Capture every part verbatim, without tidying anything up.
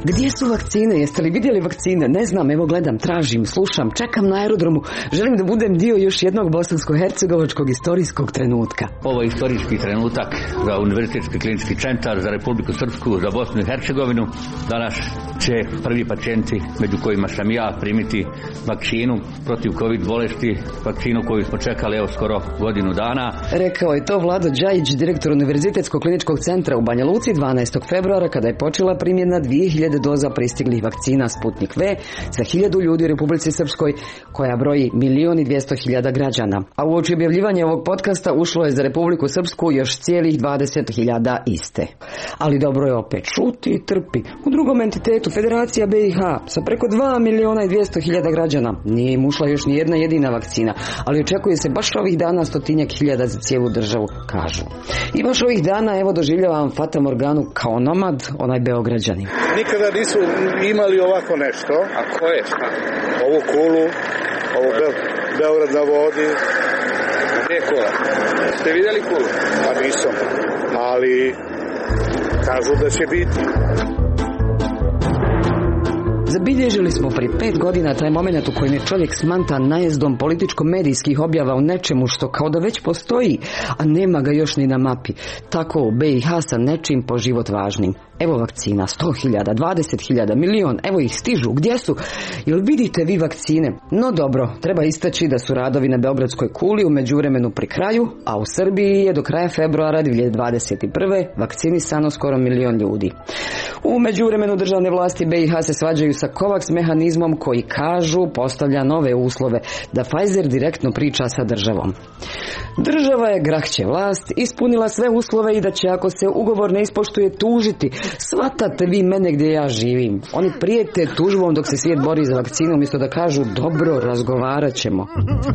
Gdje su vakcine? Jeste li vidjeli vakcine? Ne znam, evo gledam, tražim, slušam, čekam na aerodromu. Želim da budem dio još jednog bosansko-hercegovačkog istorijskog trenutka. Ovo je istorijski trenutak za Univerzitetski klinički centar, za Republiku Srpsku, za Bosnu i Hercegovinu. Danas će prvi pacijenti, među kojima sam ja, primiti vakcinu protiv covid bolesti, vakcinu koju smo čekali evo skoro godinu dana. Rekao je to Vlado Đajić, direktor Univerzitetskog kliničkog centra u Banja Luci dvanaestog februara, kada je počela primjena dvije hiljade doza pristiglih vakcina Sputnik V za hiljadu ljudi u Republici Srpskoj, koja broji milion i dvjesto hiljada građana. A u oči objavljivanja ovog podcasta ušlo je za Republiku Srpsku još cijelih dvadeset hiljada iste. Ali dobro je opet, šuti i trpi. U drugom entitetu, Federacija B i H, sa preko dva miliona i dvjesto hiljada građana, nije im ušla još ni jedna jedina vakcina, ali očekuje se baš ovih dana stotinjak hiljada za cijelu državu, kažu. I baš ovih dana, evo, doživljavam Fata Morganu kao nomad, onaj Beograđanin. Nikada nisu imali ovako nešto. A ko je šta? Ovu kulu, ovu Be Beograd na vodi. Gdje je kula? Ste vidjeli kulu? Pa nisam, ali kažu da će biti. Zabilježili smo prije pet godina taj moment u kojem je čovjek smantan najezdom političko-medijskih objava u nečemu što kao da već postoji, a nema ga još ni na mapi. Tako u B i H sa nečim po život važnim. Evo vakcina, sto hiljada, dvadeset hiljada, milion, evo ih stižu, gdje su? Jel vidite vi vakcine? No dobro, treba istaći da su radovi na Beogradskoj kuli u međuvremenu pri kraju, a u Srbiji je do kraja februara dvije hiljade dvadeset prve vakcinisano skoro milion ljudi. U međuvremenu državne vlasti B i H se svađaju sa COVAX mehanizmom koji, kažu, postavlja nove uslove da Pfizer direktno priča sa državom. Država je, grahće vlast, ispunila sve uslove i da će, ako se ugovor ne ispoštuje, tužiti. Svatate vi mene gdje ja živim. Oni prijete tužbom dok se svijet bori za vakcinu, umjesto da kažu dobro, razgovarat ćemo.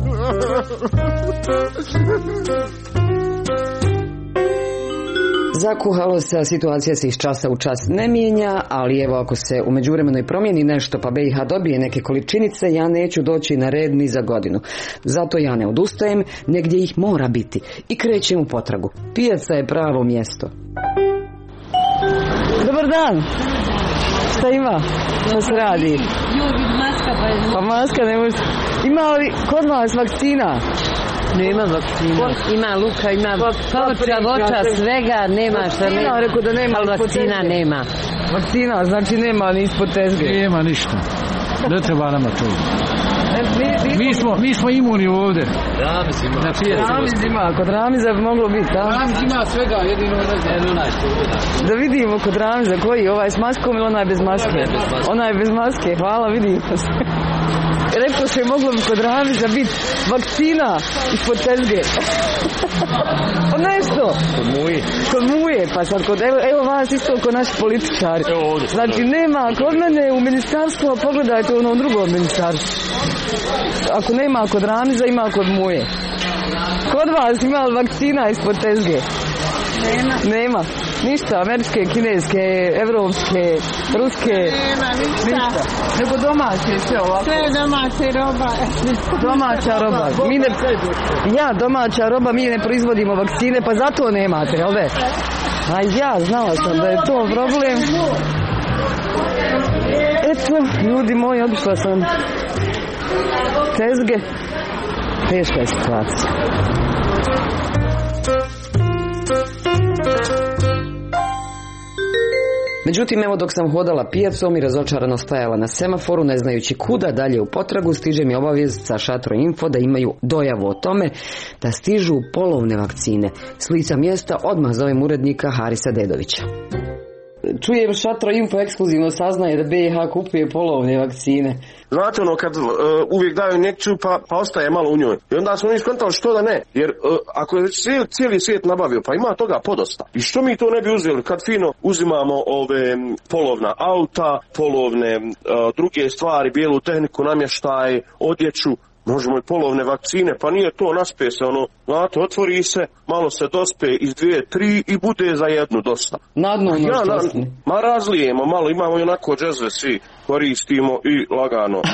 Zakuhalo se, situacija se iz časa u čas ne mijenja, ali evo, ako se u međuvremenu i promijeni nešto pa B i H dobije neke količinice, ja neću doći na red ni za godinu. Zato ja ne odustajem, negdje ih mora biti i krećem u potragu. Pijaca je pravo mjesto. Dobar dan. Šta ima? Šta se radi? Pa maska ne može. Ima li kod vas vakcina? Nema vakcina. Ima luka, ima povrća, voća, svega, nema šta nema. Ja rekao da nema, ali vakcina nema. Vakcina, znači nema ni ispod tezge. Nema ništa. Ne treba nama to. Mi smo, mi smo imuni ovdje. Ramiz ima. Ramiz ima, kod Ramiza bi moglo biti, da? Ramiz ima svega, jedino ne znam. Da vidimo kod Ramiza koji, ovaj s maskom ili onaj bez maske? Onaj bez maske, hvala, vidimo se. Rekao se, moglo bi kod Ramiza biti vakcina ispod tezge. Pa nešto. Kod Muje. Kod Muje, pa sad kod, evo, evo vas isto kod naši političari. Znači nema, kod mene u ministarstvu, pogledajte ono u drugom ministarstvu. Ako nema kod Ramiza, ima kod Muje. Kod vas ima li vakcina ispod tezge? Nema. Nema. Ništa, američke, kineske, evropske, ruske. Nema ništa. Nego domaće, sve ovako. Sve domaće roba. Domaća roba. Mi ne, ja, domaća roba, mi ne proizvodimo vakcine, pa zato nemate, jel ve? A ja, znala sam da je to problem. Eto, ljudi moji, obišla sam tezge. Teška je situacija. Međutim, evo, dok sam hodala pijacom i razočarano stajala na semaforu, ne znajući kuda dalje u potragu, stiže mi obavijest sa Šatro Info da imaju dojavu o tome da stižu polovne vakcine. S lica mjesta odmah zovem urednika Harisa Dedovića. Čujem, Šatro Info ekskluzivno saznaje da B i H kupuje polovne vakcine. Znate ono kad uh, uvijek daju injekciju pa, pa ostaje malo u njoj. I onda smo mi skontali što da ne. Jer uh, ako je cijeli, cijeli svijet nabavio pa ima toga podosta. I što mi to ne bi uzeli kad fino uzimamo ove polovna auta, polovne uh, druge stvari, bijelu tehniku, namještaj, odjeću. Možemo i polovne vakcine, pa nije to, naspe se ono, znate, otvori se, malo se dospe iz dvije, tri i bude za jednu dosta. Na dnu ono ja, što na, ma razlijemo, malo imamo i onako džezve svi, koristimo i lagano.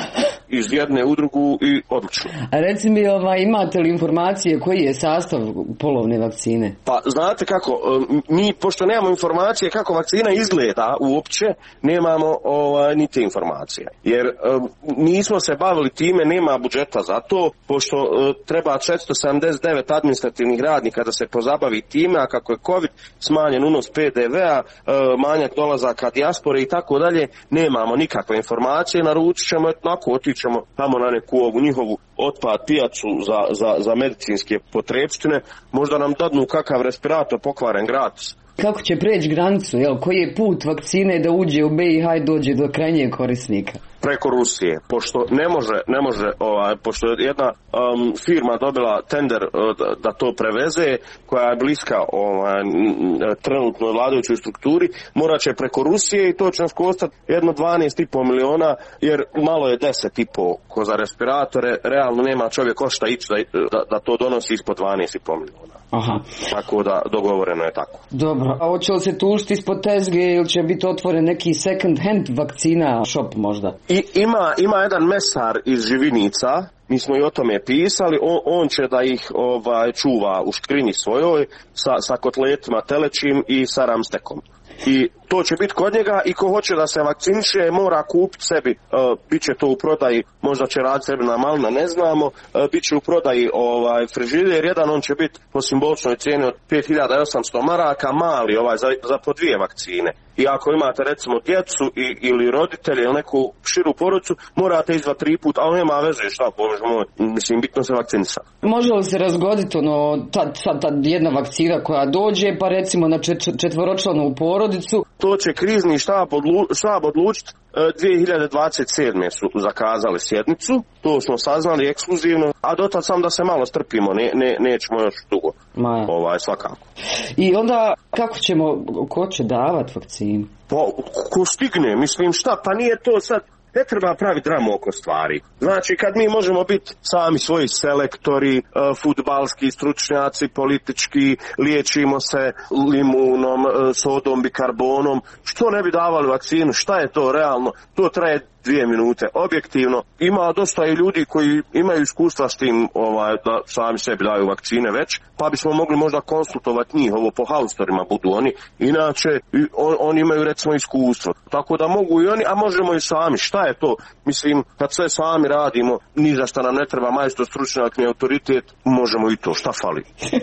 iz jedne u drugu i odlično. A reci mi, ovaj, imate li informacije koji je sastav polovne vakcine? Pa znate kako, mi pošto nemamo informacije kako vakcina izgleda uopće, nemamo ovaj, ni te informacije. Jer nismo se bavili time, nema budžeta za to, pošto treba četiristo sedamdeset devet administrativnih radnika da se pozabavi time, a kako je COVID, smanjen unos P D V-a, manjak dolazaka dijaspore i tako dalje, nemamo nikakve informacije, naručit ćemo, etnako otićemo tamo na neku ovu njihovu otpad pijacu za, za, za medicinske potrepštine, možda nam dadnu kakav respirator pokvaren gratis. Kako će preći granicu, jel? Koji je put vakcine da uđe u B i H i dođe do krajnjeg korisnika? Preko Rusije, pošto ne može, ne može ovaj, pošto je jedna um, firma dobila tender uh, da, da to preveze, koja je bliska ovaj, trenutnoj vladajućoj strukturi, morat će preko Rusije i to će nas kostati jedno dvanaest i pol miliona, jer malo je deset i pol ko za respiratore, realno nema čovjek košta ići da, da, da to donosi ispod dvanaest i pol miliona. Aha. Tako da dogovoreno je tako. Dobro, a hoće li se tužiti ispod tezge ili će biti otvoren neki second hand vakcina shop možda? I ima, ima jedan mesar iz Živinica, mi smo i o tome pisali, on, on će da ih ovaj, čuva u škrinji svojoj sa, sa kotletima telećim i sa ramstekom. I to će biti kod njega i ko hoće da se vakciniše mora kupiti sebi, uh, bit će to u prodaji, možda će raditi sebi na malina, ne znamo, uh, bit će u prodaji ovaj, frižider, jedan on će biti po simboličnoj cijeni od pet hiljada osamsto maraka, mali ovaj, za, za po dvije vakcine. I ako imate recimo djecu i, ili roditelje ili neku širu porodicu, morate izvati tri put, ali nema veze šta, bože moj, mislim, bitno se vakcinisati. Može li se razgoditi ono, ta, ta, ta jedna vakcina koja dođe, pa recimo na čet, četvoročlanu porodicu? To će krizni štab, odlu, štab odlučiti. dvije hiljade dvadeset sedme su zakazali sjednicu, to smo saznali ekskluzivno, a dotad sam da se malo strpimo, ne, ne, nećemo još dugo, Maja. ovaj, svakako. I onda kako ćemo, ko će davati vakcinu? Pa, ko stigne, mislim šta, pa nije to sad, ne treba praviti dramu oko stvari. Znači, kad mi možemo biti sami svoji selektori, uh, fudbalski stručnjaci, politički, liječimo se limunom, uh, sodom, bikarbonom, što ne bi davali vakcinu, šta je to realno? To traje dvije minute. Objektivno, ima dosta i ljudi koji imaju iskustva s tim ovaj, da sami sebi daju vakcine već, pa bismo mogli možda konsultovati njih, ovo po haustorima budu oni, inače on, oni imaju recimo iskustvo. Tako da mogu i oni, a možemo i sami. Šta je to? Mislim, kad sve sami radimo, ni za šta nam ne treba majstor, stručnjak, ni autoritet, možemo i to. Šta fali?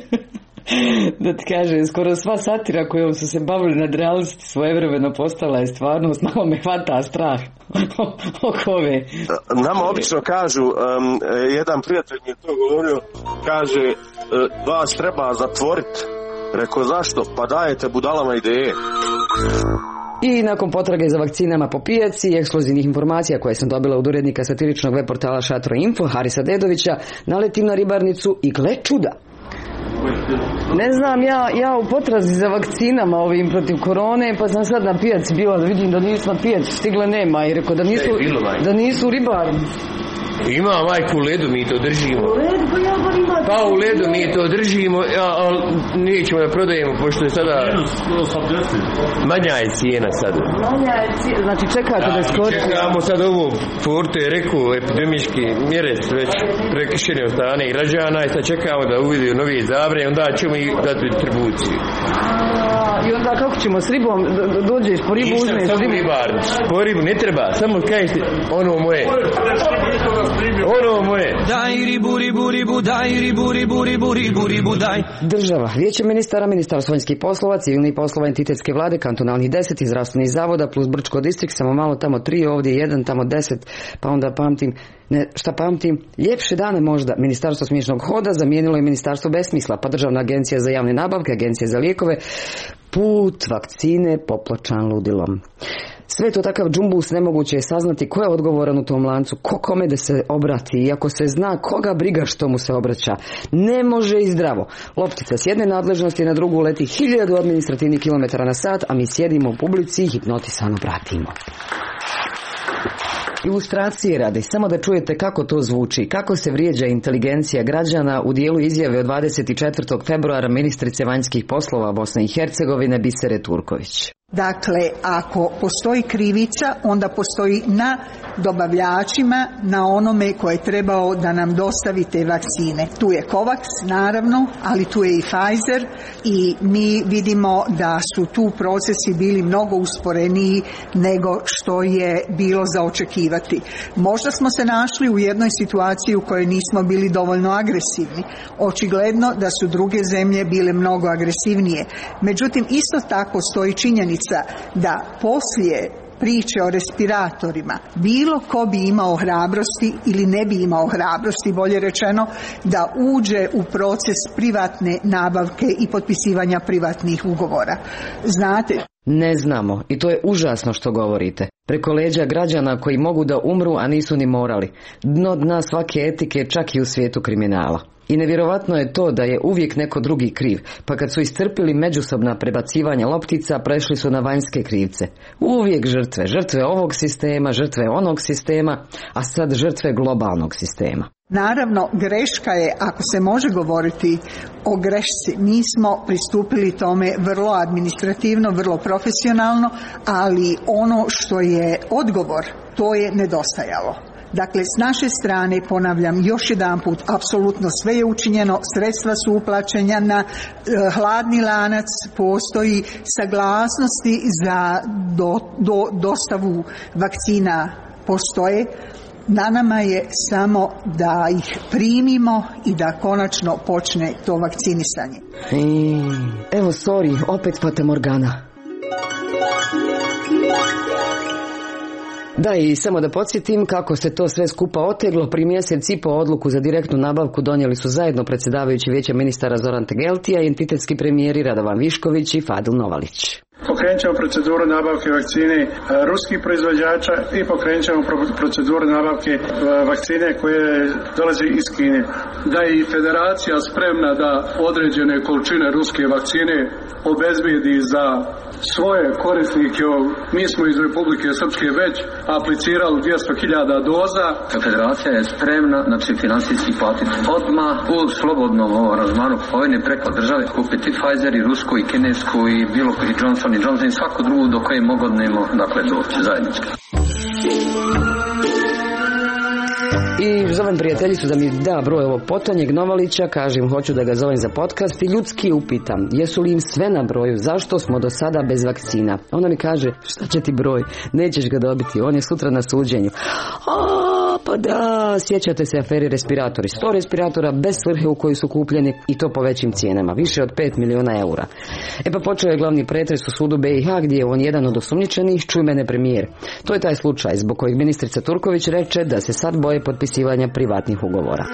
Da ti kažem, skoro sva satira kojom su se bavili nadrealnosti svojevremeno postala je stvarnost, malo me hvata strah oko ove. Nama obično kažu, um, jedan prijatelj mi je to govorio, kaže, vas treba zatvoriti. Rekao, zašto? Pa dajete budalama ideje. I nakon potrage za vakcinama po pijaci i ekskluzivnih informacija koje sam dobila od urednika satiričnog web portala Šatro Info, Harisa Dedovića, naletim na ribarnicu i gle čuda. Ne znam, ja, ja u potrazi za vakcinama ovim protiv korone, pa sam sad na pijaci bila da vidim da nisu na pijaci stigle, nema, i rekao da nisu, da nisu ribarnici. Ima majku u ledu, mi to držimo. U ledu, pa ja bar imam. Pa u ledu mi to držimo, ali nećemo da prodajemo, pošto je sada manja je cijena sada. Manja je cijena, znači čekate da, da skoči. Čekamo sad ovo, Porto je rekao, epidemičke mjere su već prekršene od strane građana i sad čekamo da uvidio novi zabrane, onda ćemo i dati distribuciju. I onda kako ćemo s ribom, dođeš po ribu, uzmeš ribu? Ribarnic, po ribu ne treba, samo kažete ono moje. Ono moje. Daj ribu, ribu, ribu, daj ribu, ribu, ribu, ribu, ribu, daj. Država, vijeće ministara, ministarstvo vanjskih poslova, civilnih poslova, entitetske vlade, kantonalnih deset i zdravstvenih zavoda, plus Brčko distrikt, samo malo tamo tri, ovdje jedan, tamo deset, pa onda pamtim, ne, šta pamtim, ljepše dane možda. Ministarstvo smiješnog hoda zamijenilo je ministarstvo besmisla, pa Državna agencija za javne nabavke, agencija za lijekove, put vakcine popločan ludilom. Sve to takav džumbus, nemoguće je saznati ko je odgovoran u tom lancu, ko kome da se obrati, i ako se zna koga briga što mu se obraća. Ne može i zdravo. Loptica s jedne nadležnosti na drugu leti hiljadu administrativnih kilometara na sat, a mi sjedimo u publici i hipnotisano pratimo. Ilustracije radi, samo da čujete kako to zvuči, kako se vrijeđa inteligencija građana u dijelu izjave od dvadeset četvrtog februara ministrice vanjskih poslova Bosne i Hercegovine Bisere Turković. Dakle, ako postoji krivica, onda postoji na dobavljačima, na onome koje je trebao da nam dostavi te vakcine. Tu je Covax, naravno, ali tu je i Pfizer i mi vidimo da su tu procesi bili mnogo usporeniji nego što je bilo za očekivati. Možda smo se našli u jednoj situaciji u kojoj nismo bili dovoljno agresivni. Očigledno da su druge zemlje bile mnogo agresivnije. Međutim, isto tako stoji činjenica da poslije priče o respiratorima bilo ko bi imao hrabrosti ili ne bi imao hrabrosti, bolje rečeno, da uđe u proces privatne nabavke i potpisivanja privatnih ugovora. Znate? Ne znamo i to je užasno što govorite. Preko leđa građana koji mogu da umru, a nisu ni morali. Dno dna svake etike, čak i u svijetu kriminala. I nevjerovatno je to da je uvijek neko drugi kriv, pa kad su istrpili međusobna prebacivanja loptica, prešli su na vanjske krivce. Uvijek žrtve, žrtve ovog sistema, žrtve onog sistema, a sad žrtve globalnog sistema. Naravno, greška je, ako se može govoriti o grešci, mi smo pristupili tome vrlo administrativno, vrlo profesionalno, ali ono što je odgovor, to je nedostajalo. Dakle, s naše strane, ponavljam još jedanput, apsolutno sve je učinjeno, sredstva su uplaćena, e, hladni lanac, postoji saglasnosti za do, do, dostavu vakcina postoje. Na nama je samo da ih primimo i da konačno počne to vakcinisanje. E, evo, sorry, opet Fata Morgana. Da, i samo da podsjetim kako se to sve skupa oteglo. Prije mjesec i po odluku za direktnu nabavku donijeli su zajedno predsjedavajući Vijeća ministara Zoran Tegeltija i entitetski premijeri Radovan Višković i Fadil Novalić. Pokrenut ćemo proceduru nabavke vakcine ruskih proizvođača i pokrenut ćemo proceduru nabavke vakcine koje dolaze iz Kine. Da je i federacija spremna da određene količine ruske vakcine obezbijedi za svoje korisnike. Mi smo iz Republike Srpske već aplicirali dvjesto hiljada doza. Federacija je spremna, znači finansijski platiti odmah u slobodnom aranžmanu kupovine preko države, kupiti Pfizer i rusku i kinesku i bilo koji Johnson i Johnson i svaku drugu do koje mogodnemo, dakle, doći zajednički. I zovem prijateljicu da mi da broj ovog potonjeg Novalića, kažem hoću da ga zovem za podcast i ljudski upitam jesu li im sve na broju, zašto smo do sada bez vakcina. Ona mi kaže, šta će ti broj, nećeš ga dobiti, on je sutra na suđenju. A, pa da, sjećate se aferi respiratori, sto respiratora bez svrhe u koji su kupljeni i to po većim cijenama, više od pet miliona eura. E pa počeo je glavni pretres u sudu B i H gdje je on jedan od osumnjičenih, čuj mene premijer. To je taj slučaj zbog kojeg ministrica Turković reče da se sad boje potpisivanja privatnih ugovora.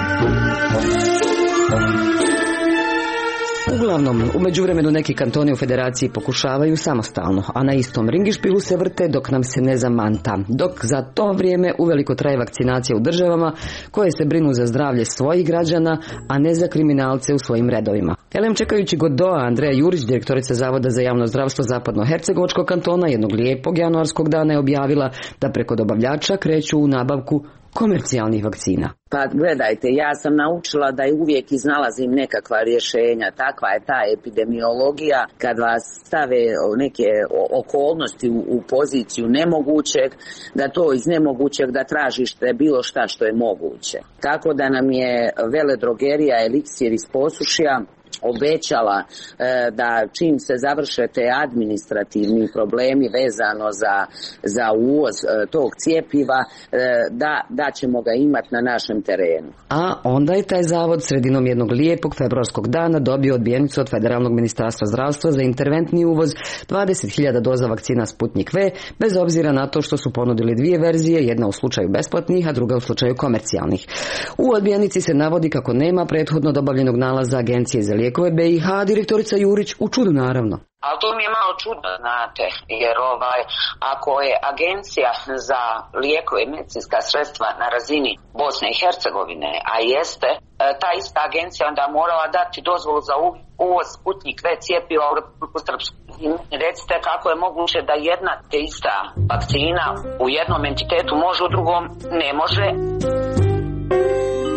Uglavnom, u međuvremenu neki kantoni u federaciji pokušavaju samostalno, a na istom ringišpilu se vrte dok nam se ne zamanta, dok za to vrijeme uveliko traje vakcinacija u državama koje se brinu za zdravlje svojih građana, a ne za kriminalce u svojim redovima. Elem, čekajući Godoa, Andreja Jurić, direktorica Zavoda za javno zdravstvo Zapadno-Hercegovačkog kantona, jednog lijepog januarskog dana je objavila da preko dobavljača kreću u nabavku komercijalnih vakcina. Pa gledajte, ja sam naučila da uvijek iznalazim nekakva rješenja, takva je ta epidemiologija, kad vas stave neke okolnosti u, u poziciju nemogućeg, da to iz nemogućeg da tražište bilo šta što je moguće. Tako da nam je veledrogerija Eliksir iz Posušja obećala e, da čim se završe te administrativni problemi vezano za, za uvoz e, tog cjepiva, e, da, da ćemo ga imati na našem terenu. A onda je taj zavod sredinom jednog lijepog februarskog dana dobio odbijenicu od Federalnog ministarstva zdravstva za interventni uvoz dvadeset hiljada doza vakcina Sputnik V, bez obzira na to što su ponudili dvije verzije, jedna u slučaju besplatnih, a druga u slučaju komercijalnih. U odbijenici se navodi kako nema prethodno dobavljenog nalaza Agencije za lijekove B i H, direktorica Jurić u čudu naravno. Ali to mi je malo čudno, znate, jer ovaj, ako je Agencija za lijekove i medicinska sredstva na razini Bosne i Hercegovine, a jeste, ta ista agencija onda morala dati dozvolu za uvoz Sputnik V cjepiva u Republiku Srpsku. Recite kako je moguće da jedna te ista vakcina u jednom entitetu može, u drugom ne može.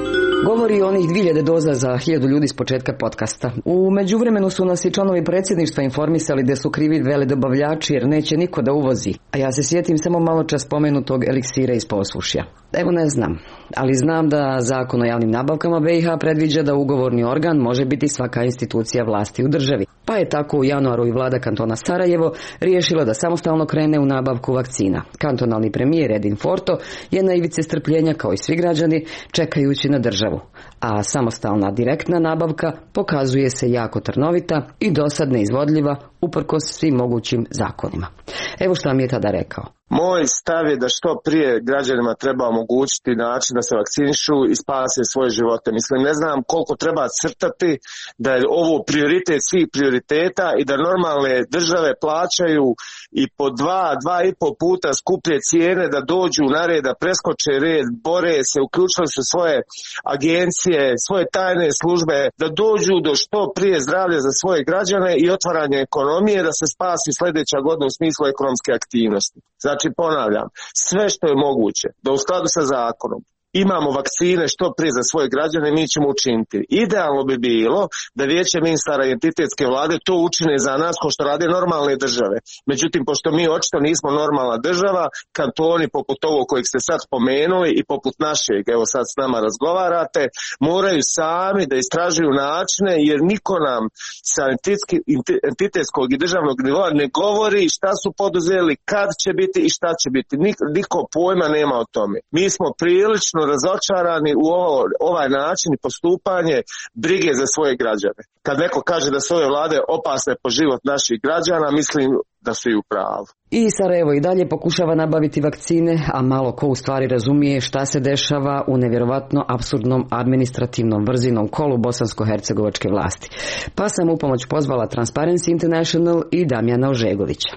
Govori o onih dvije hiljade doza za hiljadu ljudi s početka podcasta. U međuvremenu su nas i članovi predsjedništva informisali da su krivi veledobavljači jer neće niko da uvozi. A ja se sjetim samo malo čas spomenutog eliksira iz Posušja. Evo ne znam, ali znam da Zakon o javnim nabavkama B i H predviđa da ugovorni organ može biti svaka institucija vlasti u državi. Pa je tako u januaru i vlada kantona Sarajevo riješila da samostalno krene u nabavku vakcina. Kantonalni premijer Edin Forto je na ivici strpljenja kao i svi građani čekajući na državu. A samostalna direktna nabavka pokazuje se jako trnovita i dosad neizvodljiva uprkos svim mogućim zakonima. Evo što mi je tada rekao. Moj stav je da što prije građanima treba omogućiti način da se vakcinišu i spase svoje živote. Mislim, ne znam koliko treba crtati da je ovo prioritet svih prioriteta i da normalne države plaćaju i po dva, dva i po puta skuplje cijene da dođu na red, da preskoče red, bore se, uključili su svoje agencije, svoje tajne službe, da dođu do što prije zdravlja za svoje građane i otvaranje ekonomije, da se spasi sljedeća godina u smislu ekonomske aktivnosti. Znači, ponavljam, sve što je moguće da u skladu sa zakonom imamo vakcine što prije za svoje građane, mi ćemo učiniti. Idealno bi bilo da vijeće ministara i entitetske vlade to učine za nas kao što rade normalne države. Međutim, pošto mi očito nismo normalna država, kantoni poput ovog kojeg ste sad spomenuli i poput našeg, evo sad s nama razgovarate, moraju sami da istražuju načine jer niko nam sa entitetskog i državnog nivoa ne govori šta su poduzeli, kad će biti i šta će biti. Niko pojma nema o tome. Mi smo prilično razočarani u ovo, ovaj način i postupanje brige za svoje građane. Kad neko kaže da su ove vlade opasne po život naših građana, mislim da su i u pravu. I Sarajevo i dalje pokušava nabaviti vakcine, a malo ko u stvari razumije šta se dešava u nevjerovatno apsurdnom administrativnom brzinom kolu bosansko-hercegovačke vlasti. Pa sam u pomoć pozvala Transparency International i Damjana Ožegovića.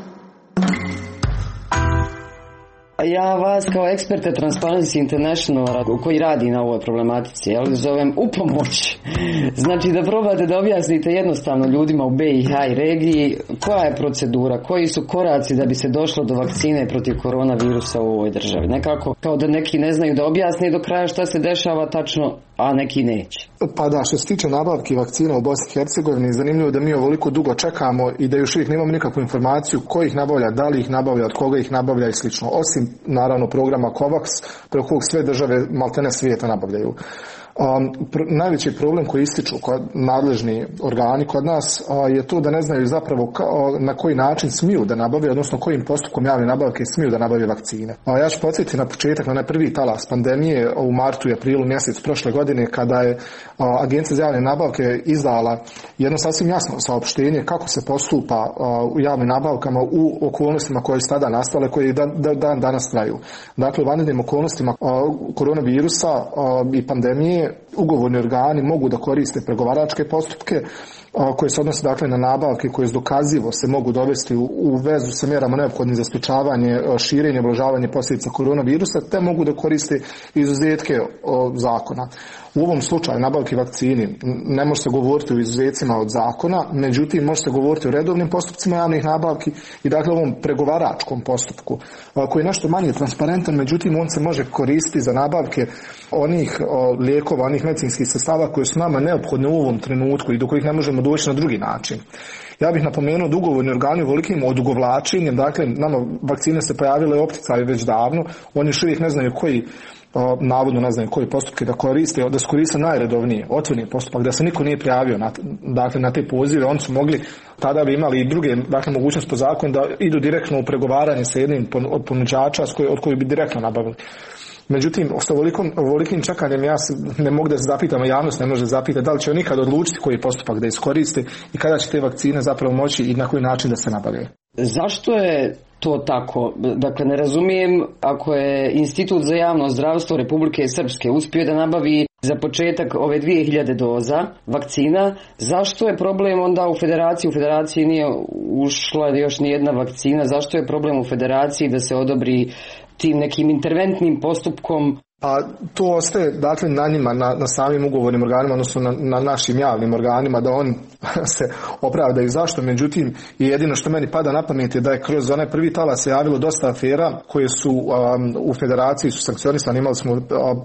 Ja vas kao eksperte Transparency International koji radi na ovoj problematici, jel, zovem u pomoć. Znači da probate da objasnite jednostavno ljudima u B i H i regiji koja je procedura, koji su koraci da bi se došlo do vakcine protiv koronavirusa u ovoj državi. Nekako kao da neki ne znaju da objasne do kraja šta se dešava tačno, a neki neće. Pa da, što se tiče nabavki vakcina u Bosni i Hercegovini, zanimljivo da mi ovoliko dugo čekamo i da još uvijek nemamo nikakvu informaciju ko ih nabavlja, da li ih nabavlja, od koga ih nabavlja i slično. Osim, naravno, programa COVAX, preko kojeg sve države maltene svijeta nabavljaju. Um, pr- najveći problem koji ističu kod nadležni organi kod nas uh, je to da ne znaju zapravo ka- uh, na koji način smiju da nabave, odnosno kojim postupkom javne nabavke smiju da nabave vakcine. Uh, ja ću podsjetiti na početak, na onaj prvi talas pandemije u martu i aprilu mjesec prošle godine kada je uh, Agencija za javne nabavke izdala jedno sasvim jasno saopštenje kako se postupa uh, u javnim nabavkama u okolnostima koje su tada nastale, koje dan, dan, dan danas traju. Dakle, u vanrednim okolnostima uh, koronavirusa uh, i pandemije ugovorni organi mogu da koriste pregovaračke postupke koje se odnose dakle na nabavke koje dokazivo se mogu dovesti u, u vezu sa mjerama neophodnim za sprječavanje, širenje, ublažavanje posljedica koronavirusa, te mogu da koriste izuzetke o, zakona. U ovom slučaju nabavki vakcini ne može se govoriti o izuzetcima od zakona, međutim može se govoriti o redovnim postupcima javnih nabavki i dakle ovom pregovaračkom postupku koji je nešto manje transparentan, međutim on se može koristiti za nabavke onih o, lijekova, onih medicinskih sredstava koje su nama neophodne u ovom trenutku i do kojih ne možemo doći na drugi način. Ja bih napomenuo da ugovorni organi velikim odugovlačenjem, dakle nama vakcine se pojavile opticali već davno, oni još uvijek ne znaju koji navodno ne znaju koji postupke da koriste, da se koriste najredovniji, otvoreni postupak, da se niko nije prijavio na, dakle, na te pozive, oni su mogli, tada bi imali i druge, dakle, mogućnost po zakonu da idu direktno u pregovaranje sa jednim od ponuđača od kojih bi direktno nabavili. Međutim, s ovolikom, ovolikim čekanjem ja ne mogu da se zapitam, a javnost ne može zapitati da li će nikad odlučiti koji postupak da iskoriste i kada će te vakcine zapravo moći i na koji način da se nabavljaju. Zašto je to tako? Dakle, ne razumijem, ako je Institut za javno zdravstvo Republike Srpske uspio da nabavi za početak ove dvije hiljade doza vakcina, zašto je problem onda u federaciji? U federaciji nije ušla još ni jedna vakcina, zašto je problem u federaciji da se odobri tim nekim interventnim postupkom? A to ostaje dakle na njima, na, na samim ugovornim organima, odnosno na, na našim javnim organima da oni se opravdaju zašto. Međutim, jedino što meni pada na pamet je da je kroz onaj prvi talas se javilo dosta afera koje su um, u federaciji su sankcionisane. Imali smo uh,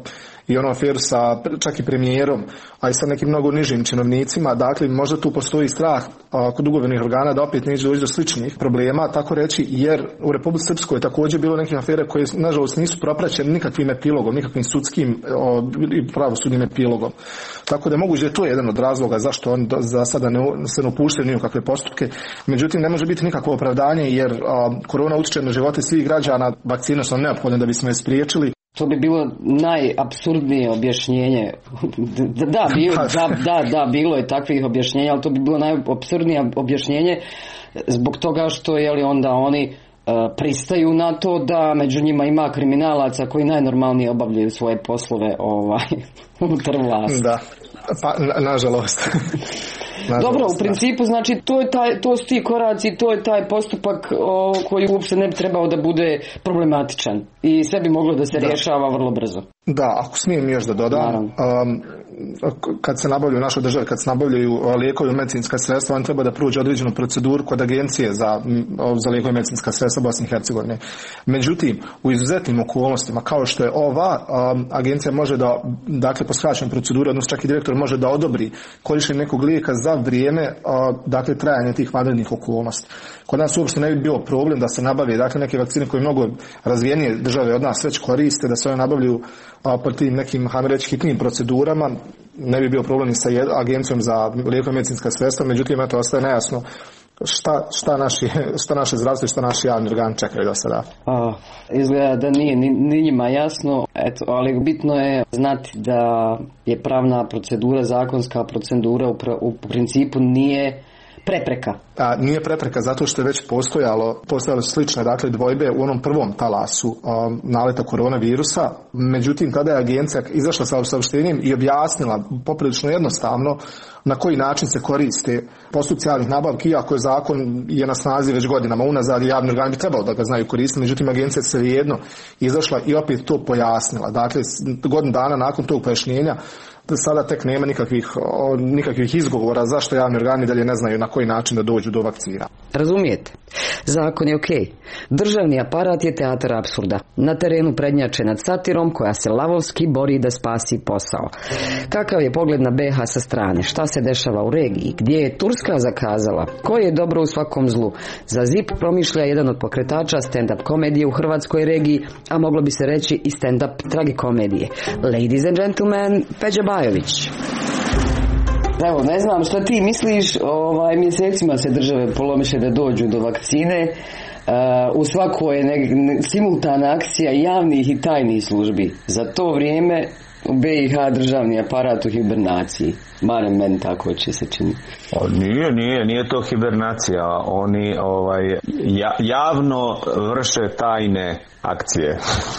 i ono aferu sa čak i premijerom, a i sa nekim mnogo nižim činovnicima. Dakle, možda tu postoji strah a, kod ugovornih organa da opet neće doći do sličnih problema, tako reći, jer u Republici Srpskoj je također bilo neke afere koje nažalost nisu propraćene nikakvim epilogom, nikakvim sudskim o, i pravosudnim epilogom. Tako da je moguće da je to jedan od razloga zašto on za sada ne, se ne upuštaju ni u kakve postupke. Međutim, ne može biti nikakvo opravdanje jer a, korona utječe na živote svih građana, vakcine su neophodne da bismo je spriječili. To bi bilo najapsurdnije objašnjenje. Da, bilo, da, da, da, bilo je takvih objašnjenja, ali to bi bilo najapsurdnije objašnjenje zbog toga što je li onda oni uh, pristaju na to da među njima ima kriminalaca koji najnormalnije obavljaju svoje poslove ovaj, unutar vlasti. Da, pa na, nažalost. Dobro, u principu, znači, to, je taj, to su ti koraci, to je taj postupak o, koji uopšte ne bi trebao da bude problematičan i sve bi moglo da se da. rješava vrlo brzo. Da, ako smijem još da dodam, um, kad se nabavljaju u našoj državi, kad se nabavljaju lijekovi i medicinska sredstva, on treba da prođe određenu proceduru kod agencije za, za lijekovi i medicinska sredstva Bosne i Hercegovine. Međutim, u izuzetnim okolnostima, kao što je ova, um, agencija može da, dakle, po skraćenoj proceduri, odnosno čak i direktor može da odobri korištenje nekog lijeka za vrijeme, uh, dakle, trajanja tih vanrednih okolnosti. Kod nas uopšte ne bi bio problem da se nabave, dakle, neke vakcine koje mnogo razvijenije države od nas već koriste, da se one nabavljaju a, po tim nekim, hajmo reći, hitnim procedurama. Ne bi bio problem i sa agencijom za lijekove i medicinska sredstva, međutim, eto, ostaje nejasno šta, šta, naši, šta naše zdravstvo i šta naši javni organ čekaju do sada. A, izgleda da nije ni, ni njima jasno, eto, ali bitno je znati da je pravna procedura, zakonska procedura u, pr- u principu nije prepreka. A, nije prepreka zato što je već postojalo, postojalo slične, dakle, dvojbe u onom prvom talasu um, naleta koronavirusa. Međutim, tada je agencija izašla sa saopštenjem i objasnila poprilično jednostavno na koji način se koriste postupci javnih nabavki, iako je zakon je na snazi već godinama unazad i javni organi bi trebalo da ga znaju koristiti, međutim agencija se jedno izašla i opet to pojasnila. Dakle, godinu dana nakon tog pojašnjenja sada tek nema nikakvih, o, nikakvih izgovora zašto javni organi dalje ne znaju na koji način da dođu do vakcina. Razumijete? Zakon je okej. Okay. Državni aparat je teatar apsurda. Na terenu prednjače nad satirom koja se lavovski bori da spasi posao. Kakav je pogled na B iH sa strane? Šta se dešava u regiji? Gdje je Turska zakazala? Koje je dobro u svakom zlu? Za Z I P promišlja jedan od pokretača stand-up komedije u hrvatskoj regiji, a moglo bi se reći i stand-up tragikomedije. Ladies and gentlemen, Peđa Bajović. Evo, ne znam šta ti misliš, ovaj, mjesecima se države polomiše da dođu do vakcine, uh, u svakoj je ne, ne, simultana akcija javnih i tajnih službi. Za to vrijeme u B iH državni aparat u hibernaciji. Barem meni tako će se čini. O, nije, nije, nije to hibernacija. Oni ovaj, ja, javno vrše tajne akcije.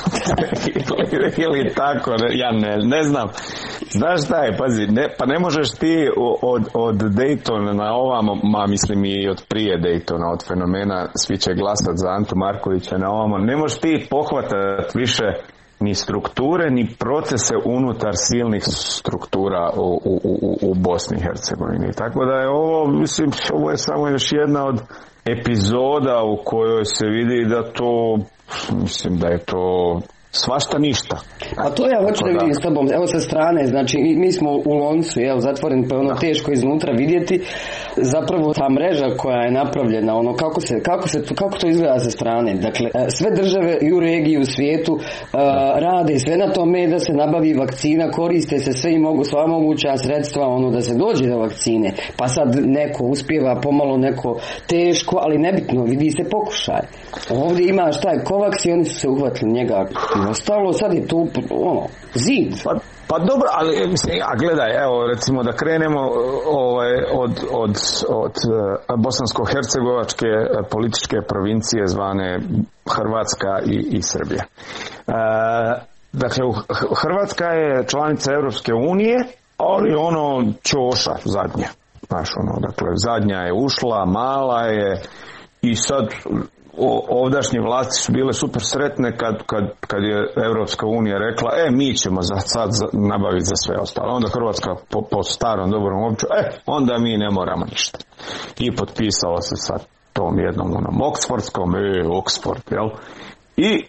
ili, ili tako, ne, ja ne, ne znam. Znaš šta je, pazi, ne, pa ne možeš ti od, od Daytona na ovamo, ma mislim i od prije Daytona, od fenomena svi će glasat za Antu Markovića na ovamo, ne možeš ti pohvatati više ni strukture, ni procese unutar silnih struktura u, u, u, u Bosni i Hercegovini. Tako da je ovo, mislim, ovo je samo još jedna od epizoda u kojoj se vidi da to, mislim da je to svašta ništa. A to ja hoću da vidim s tobom, evo sa strane, znači mi smo u loncu, jel, zatvoren, pa je ono teško iznutra vidjeti, zapravo ta mreža koja je napravljena, ono kako se, kako se, kako to izgleda sa strane, dakle, sve države i u regiji, u svijetu uh, rade sve na tome da se nabavi vakcina, koriste se sve i mogu, sva moguća sredstva, ono, da se dođe do vakcine, pa sad neko uspijeva pomalo, neko teško, ali nebitno, vidi se pokušaj. Ovdje ima šta je Covax i oni su se uhvatili njega. Ostalo sad je tu ono, zid. Pa, pa dobro, ali mislim, a gledaj, evo recimo da krenemo ovaj, od, od, od bosansko-hercegovačke političke provincije zvane Hrvatska i, i Srbija. E, dakle, Hrvatska je članica Europske unije, ali ono ćoša zadnja. Znaš, ono, dakle, zadnja je ušla, mala je i sad ovdašnje vlasti su bile super sretne kad, kad, kad je Europska unija rekla, e, mi ćemo za sad nabaviti za sve ostalo. Onda Hrvatska po, po starom dobrom opću, e, onda mi ne moramo ništa. I potpisalo se sa tom jednom onom Oxfordskom, e, Oxford, jel? I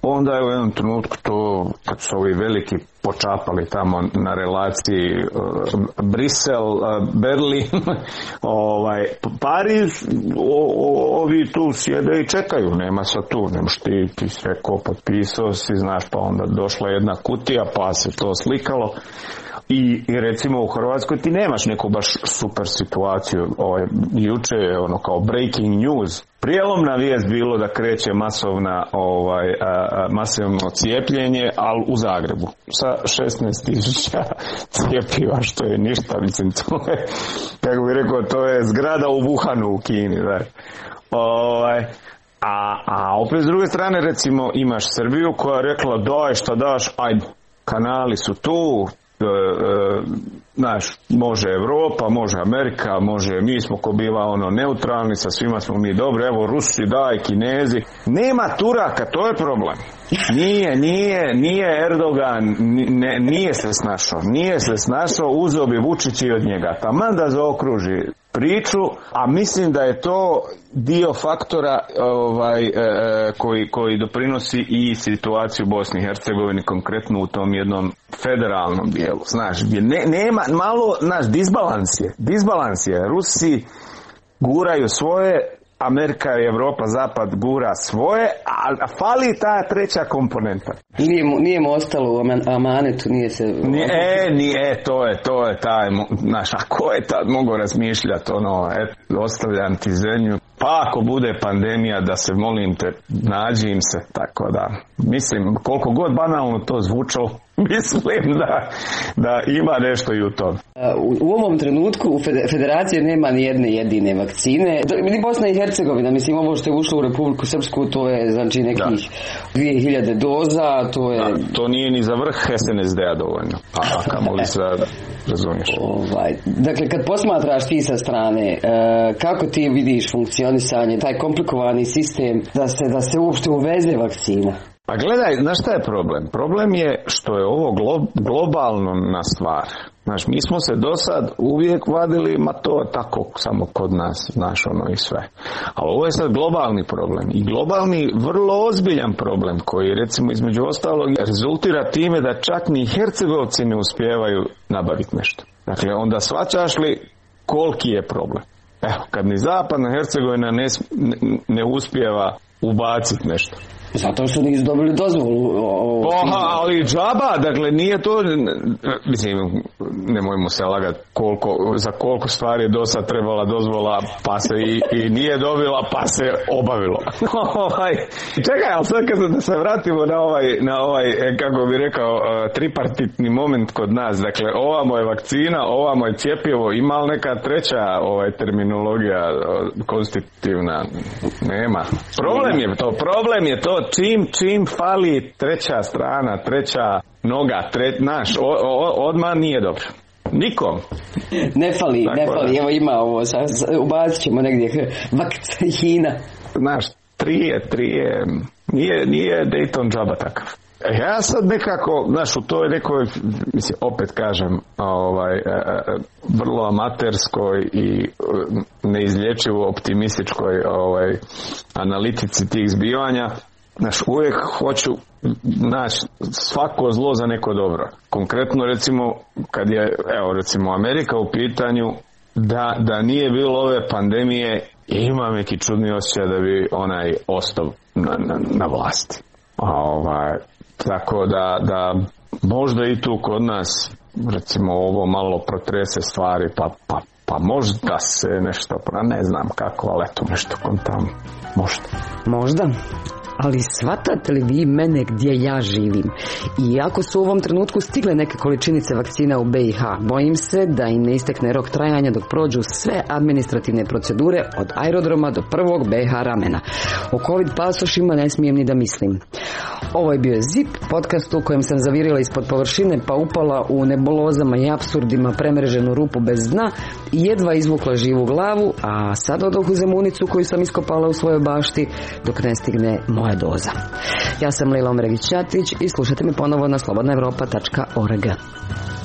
onda je u jednom trenutku to, kad su ovi veliki počapali tamo na relaciji uh, Brisel, uh, Berlin, ovaj, Pariz, o, o, ovi tu sjede i čekaju, nema sa tu, nemaš ti, ti si rekao, potpisao si, znaš, pa onda došla jedna kutija, pa se to slikalo. I, i recimo u Hrvatskoj ti nemaš neku baš super situaciju. Ovaj, juče je ono kao breaking news. Prijelomna vijest bilo da kreće masovna, ovaj, a, a, masovno cijepljenje, ali u Zagrebu. Sa šesnaest tisuća cijepiva, što je ništa, mislim, to je, kako bi rekao, to je zgrada u Wuhanu u Kini. Da. Ovaj, a, a opet s druge strane, recimo, imaš Srbiju koja je rekla, daj šta daš, ajde, kanali su tu, znaš, može Europa, može Amerika, može, mi smo ko biva ono neutralni, sa svima smo mi dobri, evo Rusi, daj, Kinezi, nema Turaka, to je problem. Nije, nije, nije Erdogan, nije, nije se snašao, nije se snašao, uzeo bi Vučić i od njega, taman da zaokruži priču, a mislim da je to dio faktora ovaj, e, koji, koji doprinosi i situaciju u Bosni i Hercegovini, konkretno u tom jednom federalnom dijelu, znaš, gdje ne, nema, malo, znaš, disbalans je, disbalans je, Rusi guraju svoje, Amerika i Evropa, Zapad gura svoje, a fali ta treća komponenta. Nije mu, nije mu ostalo u amanetu, nije se... Nije, e, nije, to je, to je taj, znaš, a ko je tad mogao razmišljati, ono, et, ostavljam ti zemlju, pa ako bude pandemija, da se, molim te, nađi im se, tako da, mislim, koliko god banalno to zvučalo, mislim da, da ima nešto i u tom. U, u ovom trenutku u federaciji nema ni jedne jedine vakcine. Ni Bosna i Hercegovina, mislim, ovo što je ušlo u Republiku Srpsku, to je znači nekih dvije hiljade doza, to je... Da, to nije ni za vrh S N S D-a dovoljno, a, a kamoli za... razumiješ. Ovaj, dakle, kad posmatraš ti sa strane, e, kako ti vidiš funkcionisanje, taj komplikovani sistem da se, da se uopšte uveze vakcina? Pa gledaj, znaš šta je problem? Problem je što je ovo glo, globalno na stvar. Znaš, mi smo se do sad uvijek vadili, ma to tako samo kod nas, znaš, ono i sve. Ali ovo je sad globalni problem. I globalni, vrlo ozbiljan problem koji, recimo, između ostalog, rezultira time da čak ni Hercegovci ne uspijevaju nabaviti nešto. Dakle, onda shvaćaš li koliki je problem? Evo, kad ni Zapadna Hercegovina ne, ne, ne uspijeva ubaciti nešto. Zato što nisu dobili dozvolu. Oha, ali džaba, dakle nije to, mislim, nemojmo se lagati koliko, za koliko stvari je do sad trebala dozvola, pa se i, i nije dobila, pa se obavilo. Čekaj, ali sad kad se vratimo na ovaj, na ovaj, kako bi rekao, tripartitni moment kod nas, dakle, ovamo je vakcina, ovamo je cjepivo, ima li neka treća ovaj, terminologija konstitutivna? Nema. Problem je to, problem je to, čim, čim fali treća strana, treća noga, tre, naš, o, o, odmah nije dobro. Nikom. Ne fali, tako ne fali, evo ima ovo, ubacit ćemo negdje vakcina. Znaš, trije, trije, nije, nije Dayton džaba takav. Ja sad nekako, znaš, u toj nekoj, mislim, opet kažem, ovaj, e, vrlo amaterskoj i neizlječivo optimističkoj ovaj, analitici tih zbivanja, znaš, uvijek hoću naći svako zlo za neko dobro. Konkretno, recimo, kad je, evo, recimo, Amerika u pitanju, da, da nije bilo ove pandemije, imam neki čudni osjećaj da bi onaj ostao na, na, na vlasti. Ovaj, tako da, da možda i tu kod nas, recimo, ovo malo protrese stvari, pa, pa, pa možda se nešto, ne znam kako, ali eto, nešto kontam, možda. Možda. Ali shvatate li vi mene gdje ja živim? I ako su u ovom trenutku stigle neke količinice vakcina u B i H, bojim se da im ne istekne rok trajanja dok prođu sve administrativne procedure od aerodroma do prvog B i H ramena. O COVID pasošima ne smijem ni da mislim. Ovo je bio Zip, podcast u kojem sam zavirila ispod površine pa upala u nebulozama i apsurdima premreženu rupu bez dna i jedva izvukla živu glavu, a sad odoh u zemunicu koju sam iskopala u svojoj bašti dok ne stigne moja doza. Ja sam Lila Omregić-Ćatić i slušajte me ponovo na slobodna europa tačka org.